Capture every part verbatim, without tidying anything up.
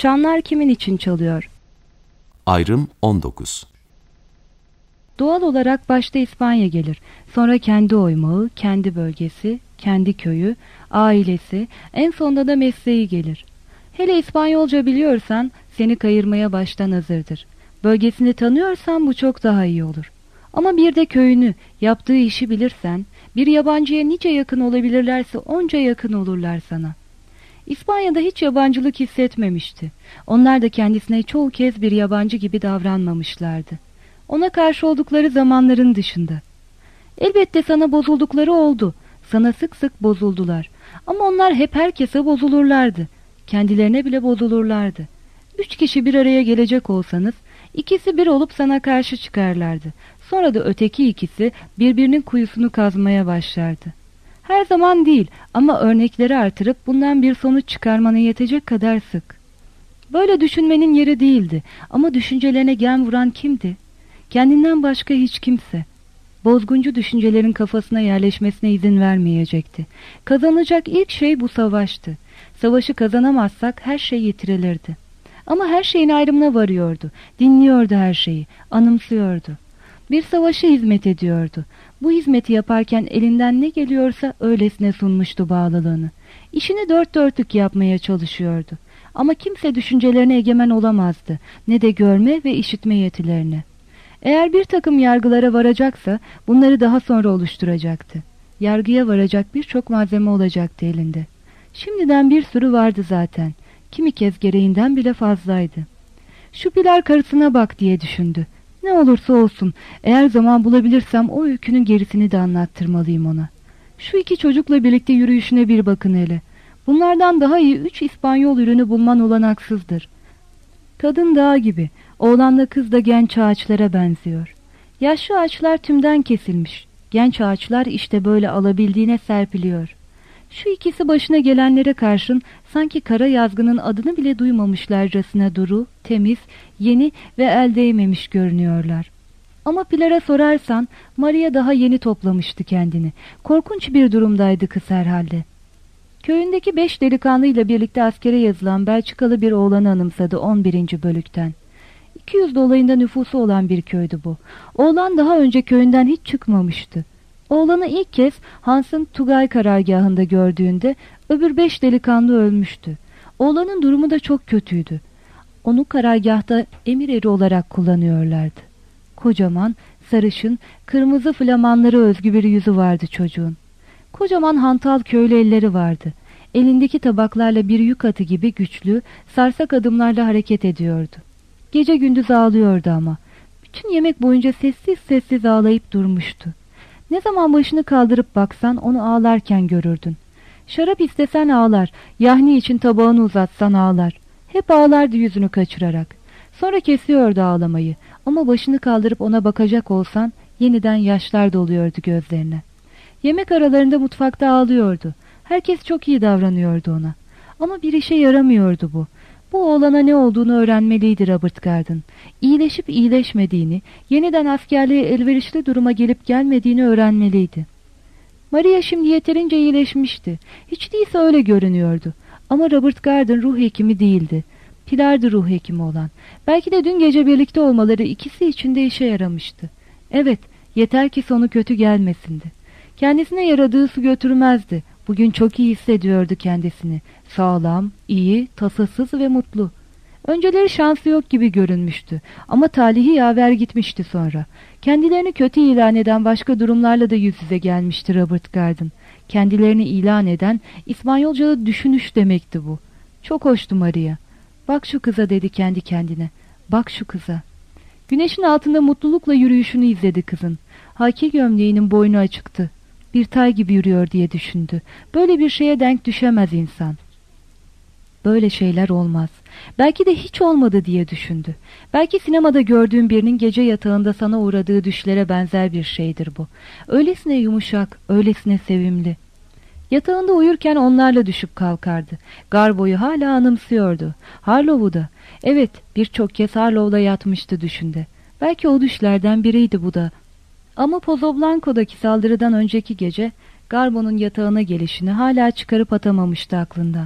Çanlar kimin için çalıyor? Ayrım on dokuz. Doğal olarak başta İspanya gelir. Sonra kendi oymağı, kendi bölgesi, kendi köyü, ailesi, en sonunda da mesleği gelir. Hele İspanyolca biliyorsan seni kayırmaya baştan hazırdır. Bölgesini tanıyorsan bu çok daha iyi olur. Ama bir de köyünü, yaptığı işi bilirsen, bir yabancıya nice yakın olabilirlerse onca yakın olurlar sana. İspanya'da hiç yabancılık hissetmemişti. Onlar da kendisine çoğu kez bir yabancı gibi davranmamışlardı. Ona karşı oldukları zamanların dışında. Elbette sana bozuldukları oldu. Sana sık sık bozuldular. Ama onlar hep herkese bozulurlardı. Kendilerine bile bozulurlardı. Üç kişi bir araya gelecek olsanız, ikisi bir olup sana karşı çıkarlardı. Sonra da öteki ikisi birbirinin kuyusunu kazmaya başlardı. Her zaman değil ama örnekleri artırıp bundan bir sonuç çıkarmana yetecek kadar sık. Böyle düşünmenin yeri değildi ama düşüncelerine gem vuran kimdi? Kendinden başka hiç kimse. Bozguncu düşüncelerin kafasına yerleşmesine izin vermeyecekti. Kazanacak ilk şey bu savaştı. Savaşı kazanamazsak her şey yitirilirdi. Ama her şeyin ayrımına varıyordu. Dinliyordu her şeyi, anımsıyordu. Bir savaşa hizmet ediyordu. Bu hizmeti yaparken elinden ne geliyorsa öylesine sunmuştu bağlılığını. İşini dört dörtlük yapmaya çalışıyordu. Ama kimse düşüncelerine egemen olamazdı. Ne de görme ve işitme yetilerine. Eğer bir takım yargılara varacaksa bunları daha sonra oluşturacaktı. Yargıya varacak birçok malzeme olacaktı elinde. Şimdiden bir sürü vardı zaten. Kimi kez gereğinden bile fazlaydı. Şu Pilar karısına bak diye düşündü. Ne olursa olsun eğer zaman bulabilirsem o öykünün gerisini de anlattırmalıyım ona. Şu iki çocukla birlikte yürüyüşüne bir bakın hele. Bunlardan daha iyi üç İspanyol ürünü bulman olanaksızdır. Kadın dağ gibi, oğlanla kız da genç ağaçlara benziyor. Yaşlı ağaçlar tümden kesilmiş. Genç ağaçlar işte böyle alabildiğine serpiliyor. Şu ikisi başına gelenlere karşın sanki kara yazgının adını bile duymamışlarcasına duru, temiz, yeni ve el değmemiş görünüyorlar. Ama Pilar'a sorarsan Maria daha yeni toplamıştı kendini. Korkunç bir durumdaydı kız herhalde. Köyündeki beş delikanlıyla birlikte askere yazılan Belçikalı bir oğlanı anımsadı on birinci bölükten. iki yüz dolayında nüfusu olan bir köydü bu. Oğlan daha önce köyünden hiç çıkmamıştı. Oğlanı ilk kez Hans'ın Tugay karargahında gördüğünde öbür beş delikanlı ölmüştü. Oğlanın durumu da çok kötüydü. Onu karargahta emir eri olarak kullanıyorlardı. Kocaman, sarışın, kırmızı flamanlara özgü bir yüzü vardı çocuğun. Kocaman hantal köylü elleri vardı. Elindeki tabaklarla bir yük atı gibi güçlü, sarsak adımlarla hareket ediyordu. Gece gündüz ağlıyordu ama. Bütün yemek boyunca sessiz sessiz ağlayıp durmuştu. Ne zaman başını kaldırıp baksan onu ağlarken görürdün. Şarap istesen ağlar, yahni için tabağını uzatsan ağlar. Hep ağlardı yüzünü kaçırarak. Sonra kesiyordu ağlamayı ama başını kaldırıp ona bakacak olsan yeniden yaşlar doluyordu gözlerine. Yemek aralarında mutfakta ağlıyordu. Herkes çok iyi davranıyordu ona. Ama bir işe yaramıyordu bu. Bu oğlana ne olduğunu öğrenmeliydi Robert Garden. İyileşip iyileşmediğini, yeniden askerliğe elverişli duruma gelip gelmediğini öğrenmeliydi. Maria şimdi yeterince iyileşmişti. Hiç değilse öyle görünüyordu. Ama Robert Garden ruh hekimi değildi. Pilar'dı ruh hekimi olan. Belki de dün gece birlikte olmaları ikisi için de işe yaramıştı. Evet, yeter ki sonu kötü gelmesindi. Kendisine yaradığı su götürmezdi. Bugün çok iyi hissediyordu kendisini. Sağlam, iyi, tasasız ve mutlu. Önceleri şansı yok gibi görünmüştü. Ama talihi yaver gitmişti sonra. Kendilerini kötü ilan eden başka durumlarla da yüz yüze gelmişti Robert Garden. Kendilerini ilan eden İspanyolca'da düşünüş demekti bu. Çok hoştu Maria. Bak şu kıza dedi kendi kendine. Bak şu kıza. Güneşin altında mutlulukla yürüyüşünü izledi kızın. Haki gömleğinin boynu açıktı. Bir tay gibi yürüyor diye düşündü. Böyle bir şeye denk düşemez insan. Böyle şeyler olmaz. Belki de hiç olmadı diye düşündü. Belki sinemada gördüğün birinin gece yatağında sana uğradığı düşlere benzer bir şeydir bu. Öylesine yumuşak, öylesine sevimli. Yatağında uyurken onlarla düşüp kalkardı. Garbo'yu hala anımsıyordu. Harlow'u da. Evet, birçok kez Harlow'la yatmıştı düşünde. Belki o düşlerden biriydi bu da. Ama Pozoblanco'daki saldırıdan önceki gece Garbo'nun yatağına gelişini hala çıkarıp atamamıştı aklından.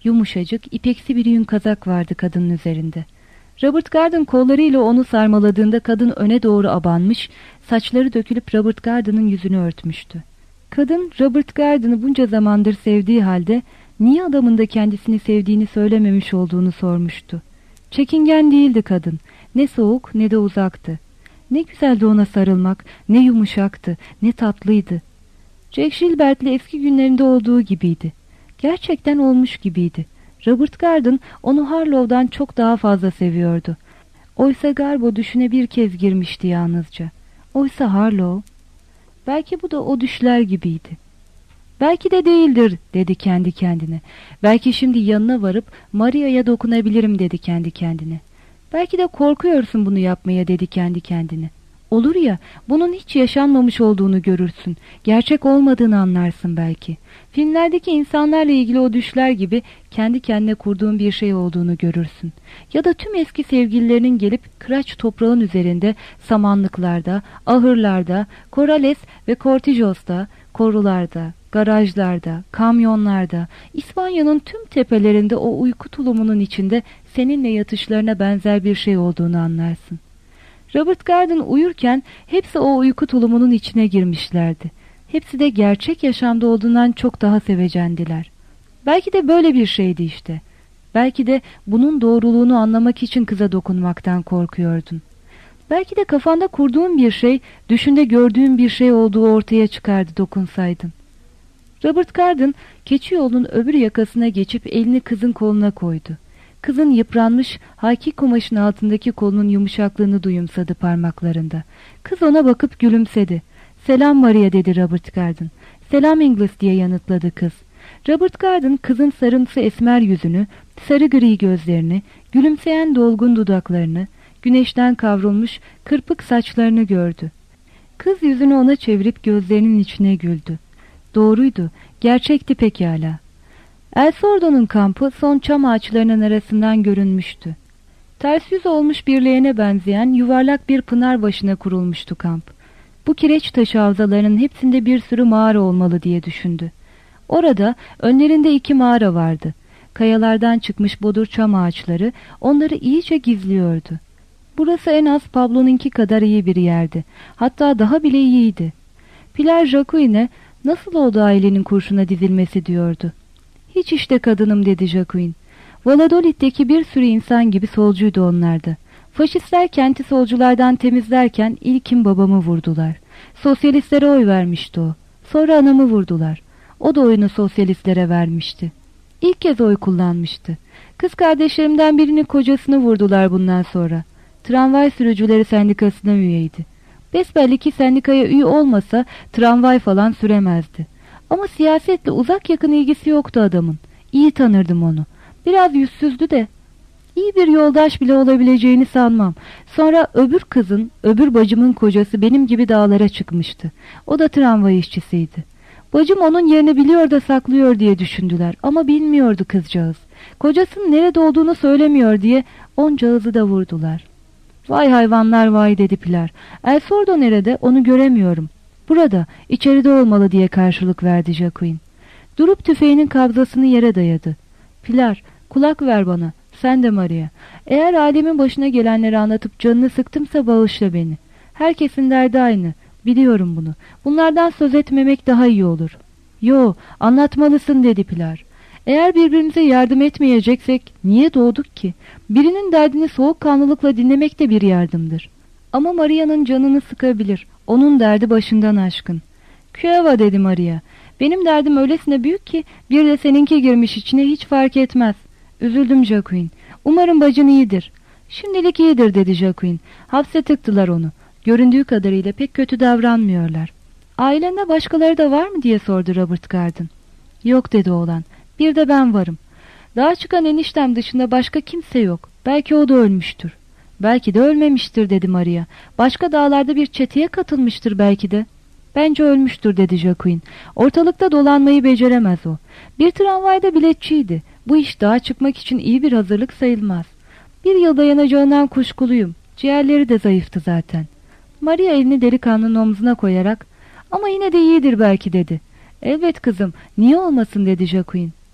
Yumuşacık, ipeksi bir yün kazak vardı kadının üzerinde. Robert Garden kollarıyla onu sarmaladığında kadın öne doğru abanmış, saçları dökülüp Robert Garden'ın yüzünü örtmüştü. Kadın, Robert Garden'ı bunca zamandır sevdiği halde niye adamın da kendisini sevdiğini söylememiş olduğunu sormuştu. Çekingen değildi kadın, ne soğuk ne de uzaktı. Ne güzeldi ona sarılmak, ne yumuşaktı, ne tatlıydı. Jack Gilbert'le eski günlerinde olduğu gibiydi. Gerçekten olmuş gibiydi. Robert Garden onu Harlow'dan çok daha fazla seviyordu. Oysa Garbo düşüne bir kez girmişti yalnızca. Oysa Harlow... Belki bu da o düşler gibiydi. Belki de değildir dedi kendi kendine. Belki şimdi yanına varıp Maria'ya dokunabilirim dedi kendi kendine. Belki de korkuyorsun bunu yapmaya dedi kendi kendine. Olur ya, bunun hiç yaşanmamış olduğunu görürsün. Gerçek olmadığını anlarsın belki. Filmlerdeki insanlarla ilgili o düşler gibi kendi kendine kurduğun bir şey olduğunu görürsün. Ya da tüm eski sevgililerinin gelip kıraç toprağın üzerinde, samanlıklarda, ahırlarda, Corrales ve Cortijos'ta, korularda, garajlarda, kamyonlarda, İspanya'nın tüm tepelerinde o uyku tulumunun içinde seninle yatışlarına benzer bir şey olduğunu anlarsın. Robert Garden uyurken hepsi o uyku tulumunun içine girmişlerdi. Hepsi de gerçek yaşamda olduğundan çok daha sevecendiler. Belki de böyle bir şeydi işte. Belki de bunun doğruluğunu anlamak için kıza dokunmaktan korkuyordun. Belki de kafanda kurduğun bir şey, düşünde gördüğün bir şey olduğu ortaya çıkardı dokunsaydın. Robert Garden, keçi yolunun öbür yakasına geçip elini kızın koluna koydu. Kızın yıpranmış, haki kumaşın altındaki kolunun yumuşaklığını duyumsadı parmaklarında. Kız ona bakıp gülümsedi. "Selam Maria," dedi Robert Garden. "Selam Inglis," diye yanıtladı kız. Robert Garden kızın sarımsı esmer yüzünü, sarı gri gözlerini, gülümseyen dolgun dudaklarını, güneşten kavrulmuş kırpık saçlarını gördü. Kız yüzünü ona çevirip gözlerinin içine güldü. Doğruydu, gerçekti pekala. El Sordo'nun kampı son çam ağaçlarının arasından görünmüştü. Ters yüz olmuş bir leğene benzeyen yuvarlak bir pınar başına kurulmuştu kamp. Bu kireç taşı havzalarının hepsinde bir sürü mağara olmalı diye düşündü. Orada önlerinde iki mağara vardı. Kayalardan çıkmış bodur çam ağaçları onları iyice gizliyordu. Burası en az Pablo'nunki kadar iyi bir yerdi. Hatta daha bile iyiydi. Pilar Jacqueline nasıl oldu ailenin kurşuna dizilmesi diyordu. "Hiç işte kadınım," dedi Jacqueline. Valladolid'deki bir sürü insan gibi solcuydu onlar da. Faşistler kenti solculardan temizlerken ilkin babamı vurdular. Sosyalistlere oy vermişti o. Sonra anamı vurdular. O da oyunu sosyalistlere vermişti. İlk kez oy kullanmıştı. Kız kardeşlerimden birini kocasını vurdular bundan sonra. Tramvay sürücüleri sendikasına üyeydi. Besbelli ki sendikaya üye olmasa tramvay falan süremezdi. Ama siyasetle uzak yakın ilgisi yoktu adamın. İyi tanırdım onu. Biraz yüzsüzdü de. İyi bir yoldaş bile olabileceğini sanmam. Sonra öbür kızın, öbür bacımın kocası benim gibi dağlara çıkmıştı. O da tramvay işçisiydi. Bacım onun yerini biliyor da saklıyor diye düşündüler. Ama bilmiyordu kızcağız. Kocasının nerede olduğunu söylemiyor diye oncağızı da vurdular. "Vay hayvanlar vay," dedi Pilar. "El Sordo nerede? Onu göremiyorum." "Burada, içeride olmalı," diye karşılık verdi Jacqueline. Durup tüfeğinin kabzasını yere dayadı. "Pilar, kulak ver bana. Sen de Maria. Eğer alemin başına gelenleri anlatıp canını sıktımsa bağışla beni. Herkesin derdi aynı. Biliyorum bunu. Bunlardan söz etmemek daha iyi olur." "Yo, anlatmalısın," dedi Pilar. "Eğer birbirimize yardım etmeyeceksek niye doğduk ki? Birinin derdini soğukkanlılıkla dinlemek de bir yardımdır. Ama Maria'nın canını sıkabilir. Onun derdi başından aşkın." "Küeva," dedi Maria. "Benim derdim öylesine büyük ki bir de seninki girmiş içine hiç fark etmez." "Üzüldüm Jacqueline. Umarım bacın iyidir." "Şimdilik iyidir," dedi Jacqueline. "Hapse tıktılar onu. Göründüğü kadarıyla pek kötü davranmıyorlar." "Ailende başkaları da var mı?" diye sordu Robert Garden. "Yok," dedi oğlan. "Bir de ben varım. Dağa çıkan eniştem dışında başka kimse yok. Belki o da ölmüştür." "Belki de ölmemiştir," dedi Maria. "Başka dağlarda bir çeteye katılmıştır belki de." "Bence ölmüştür," dedi Jacqueline. "Ortalıkta dolanmayı beceremez o. Bir tramvayda biletçiydi. Bu iş dağa çıkmak için iyi bir hazırlık sayılmaz. Bir yıl dayanacağından kuşkuluyum. Ciğerleri de zayıftı zaten." Maria elini delikanlının omzuna koyarak "Ama yine de iyidir belki," dedi. "Elbet kızım, niye olmasın," dedi Jacqueline.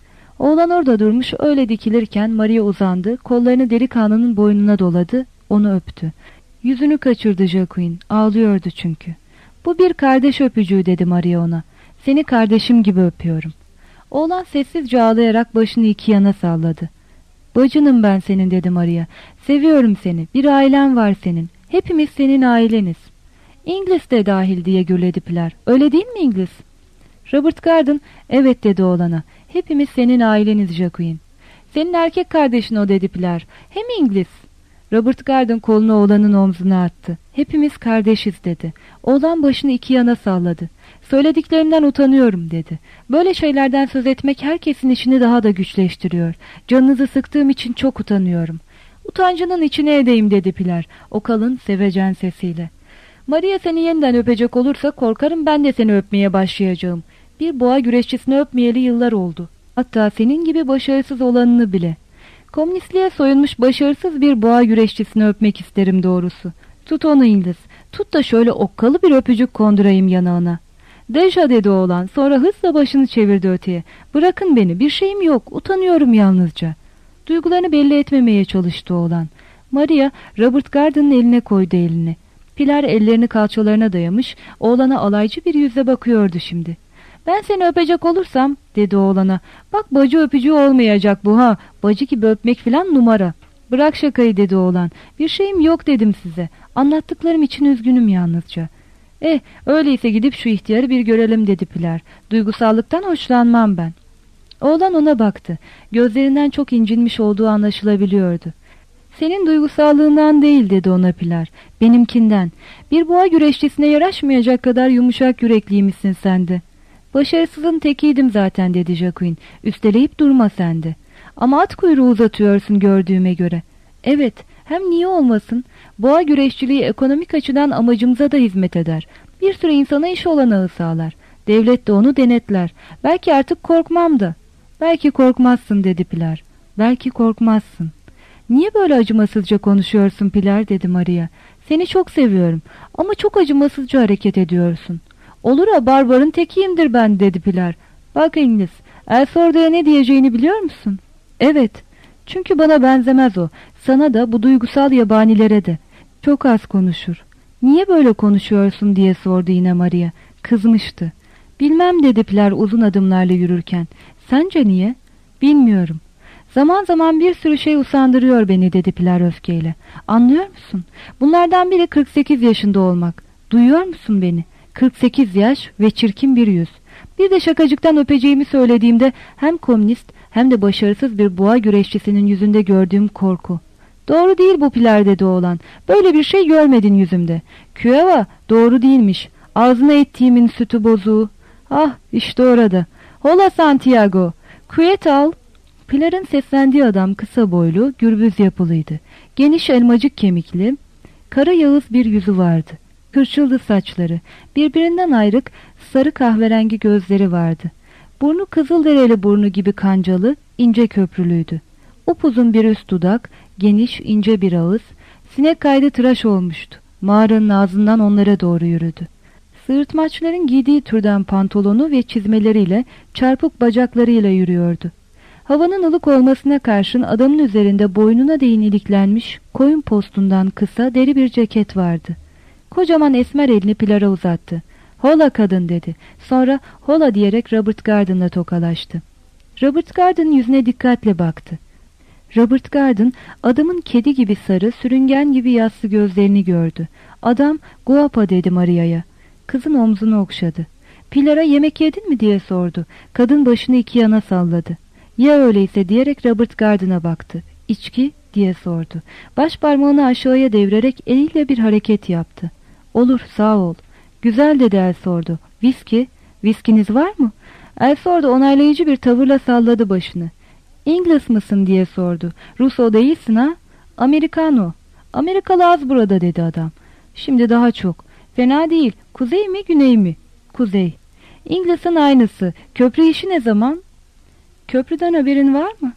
Oğlan orada durmuş, öyle dikilirken Maria uzandı, kollarını delikanlının boynuna doladı, onu öptü. Yüzünü kaçırdı Jacqueline, ağlıyordu çünkü. "Bu bir kardeş öpücüğü," dedi Maria ona. "Seni kardeşim gibi öpüyorum." Oğlan sessizce ağlayarak başını iki yana salladı. "Bacınım ben senin," dedi Maria. "Seviyorum seni, bir ailen var senin. Hepimiz senin aileniz." "İngiliz de dahil," diye gürledi Pilar. "Öyle değil mi İngiliz?" Robert Garden, "Evet," dedi oğlana. "Hepimiz senin aileniz Jacqueline." "Senin erkek kardeşin o," dedi Pilar. "Hem İngiliz." Robert Garden kolunu oğlanın omzuna attı. "Hepimiz kardeşiz," dedi. Oğlan başını iki yana salladı. "Söylediklerimden utanıyorum," dedi. "Böyle şeylerden söz etmek herkesin işini daha da güçleştiriyor. Canınızı sıktığım için çok utanıyorum." "Utancının içine edeyim," dedi Pilar, o kalın, sevecen sesiyle. "Maria seni yeniden öpecek olursa korkarım ben de seni öpmeye başlayacağım. Bir boğa güreşçisini öpmeyeli yıllar oldu. Hatta senin gibi başarısız olanını bile. Komünistliğe soyunmuş başarısız bir boğa güreşçisini öpmek isterim doğrusu. Tut onu İngiliz, tut da şöyle okkalı bir öpücük kondurayım yanağına." "Deja," dedi oğlan, sonra hızla başını çevirdi öteye. "Bırakın beni, bir şeyim yok, utanıyorum yalnızca." Duygularını belli etmemeye çalıştı oğlan. Maria, Robert Garden'ın eline koydu elini. Pilar ellerini kalçalarına dayamış, oğlana alaycı bir yüzle bakıyordu şimdi. "Ben seni öpecek olursam," dedi oğlana, "bak bacı öpücüğü olmayacak bu ha, bacı gibi öpmek filan numara." "Bırak şakayı," dedi oğlan, "bir şeyim yok dedim size, anlattıklarım için üzgünüm yalnızca." "Eh, öyleyse gidip şu ihtiyarı bir görelim," dedi Pilar. "Duygusallıktan hoşlanmam ben." Oğlan ona baktı, gözlerinden çok incinmiş olduğu anlaşılabiliyordu. "Senin duygusallığından değil," dedi ona Pilar, "benimkinden. Bir boğa güreşçisine yaraşmayacak kadar yumuşak yürekliymişsin sen de." "Başarısızın tekiydim zaten," dedi Jacqueline. "Üsteleyip durma sen de." "Ama at kuyruğu uzatıyorsun gördüğüme göre." "Evet, hem niye olmasın? Boğa güreşçiliği ekonomik açıdan amacımıza da hizmet eder. Bir sürü insana iş olanağı sağlar. Devlet de onu denetler. Belki artık korkmam da." "Belki korkmazsın," dedi Pilar. "Belki korkmazsın." "Niye böyle acımasızca konuşuyorsun Pilar?" dedi Maria. "Seni çok seviyorum ama çok acımasızca hareket ediyorsun." "Olur ha, barbarın tekiyimdir ben," dedi Pilar. "Bak İngiliz, Elsorda'ya ne diyeceğini biliyor musun?" "Evet, çünkü bana benzemez o. Sana da, bu duygusal yabanilere de. Çok az konuşur." "Niye böyle konuşuyorsun?" diye sordu yine Maria. Kızmıştı. "Bilmem," dedi Pilar uzun adımlarla yürürken. "Sence niye?" "Bilmiyorum. Zaman zaman bir sürü şey usandırıyor beni," dedi Pilar öfkeyle. "Anlıyor musun? Bunlardan biri kırk sekiz yaşında olmak. Duyuyor musun beni? kırk sekiz yaş ve çirkin bir yüz. Bir de şakacıktan öpeceğimi söylediğimde hem komünist hem de başarısız bir boğa güreşçisinin yüzünde gördüğüm korku." "Doğru değil bu Pilar," dedi oğlan. "Böyle bir şey görmedin yüzümde. Küeva doğru değilmiş. Ağzına ettiğimin sütü bozuğu. Ah, işte orada. Hola Santiago. Kuyet al." Pilar'ın seslendiği adam kısa boylu, gürbüz yapılıydı. Geniş elmacık kemikli, kara yağız bir yüzü vardı. Kırçıldı saçları, birbirinden ayrık sarı kahverengi gözleri vardı. Burnu kızılderili burnu gibi kancalı, ince köprülüydü. Upuzun bir üst dudak, geniş ince bir ağız, sinek kaydı tıraş olmuştu. Mağaranın ağzından onlara doğru yürüdü. Sığırtmaçların giydiği türden pantolonu ve çizmeleriyle, çarpık bacaklarıyla yürüyordu. Havanın ılık olmasına karşın adamın üzerinde boynuna değin iliklenmiş, koyun postundan kısa deri bir ceket vardı. Kocaman esmer elini Pilar'a uzattı. "Hola kadın," dedi. Sonra hola diyerek Robert Garden'la tokalaştı. Robert Garden yüzüne dikkatle baktı. Robert Garden adamın kedi gibi sarı, sürüngen gibi yassı gözlerini gördü. Adam "Guapa," dedi Maria'ya. Kızın omzunu okşadı. "Pilar'a yemek yedin mi?" diye sordu. Kadın başını iki yana salladı. "Ya öyleyse," diyerek Robert Garden'a baktı. "İçki?" diye sordu. Baş parmağını aşağıya devirerek eliyle bir hareket yaptı. "Olur, sağ ol." "Güzel," dedi El sordu. "Viski? Viskiniz var mı?" El sordu onaylayıcı bir tavırla salladı başını. "İngiliz mısın?" diye sordu. "Rus o değilsin ha?" "Amerikano." "Amerikalı az burada," dedi adam. "Şimdi daha çok." "Fena değil. Kuzey mi, güney mi?" "Kuzey." "İngiliz'in aynısı. Köprü işi ne zaman?" "Köprüden haberin var mı?"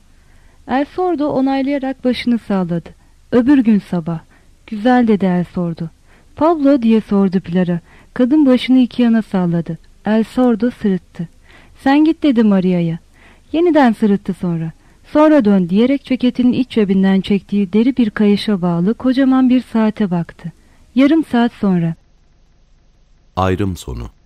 El sordu onaylayarak başını salladı. "Öbür gün sabah." "Güzel," dedi El sordu. "Pablo?" diye sordu Pilar'a. Kadın başını iki yana salladı. El sordu sırıttı. "Sen git," dedi Maria'ya. Yeniden sırıttı sonra. Sonra dön diyerek ceketinin iç cebinden çektiği deri bir kayışa bağlı kocaman bir saate baktı. Yarım saat sonra. Ayrım sonu.